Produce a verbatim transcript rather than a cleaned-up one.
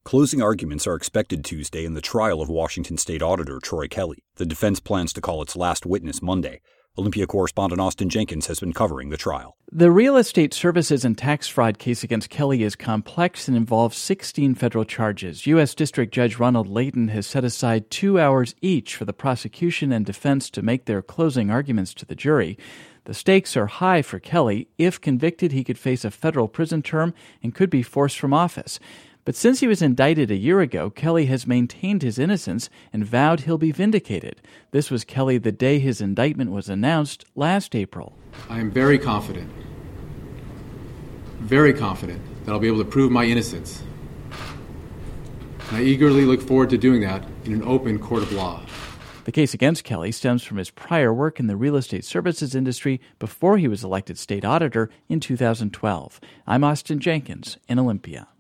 Closing arguments are expected Tuesday in the trial of Washington State Auditor Troy Kelly. The defense plans to call its last witness Monday. Olympia correspondent Austin Jenkins has been covering the trial. The real estate services and tax fraud case against Kelly is complex and involves sixteen federal charges. U S. District Judge Ronald Layton has set aside two hours each for the prosecution and defense to make their closing arguments to the jury. The stakes are high for Kelly. If convicted, he could face a federal prison term and could be forced from office. But since he was indicted a year ago, Kelly has maintained his innocence and vowed he'll be vindicated. This was Kelly the day his indictment was announced last April. I am very confident, very confident that I'll be able to prove my innocence. And I eagerly look forward to doing that in an open court of law. The case against Kelly stems from his prior work in the real estate services industry before he was elected state auditor in two thousand twelve. I'm Austin Jenkins in Olympia.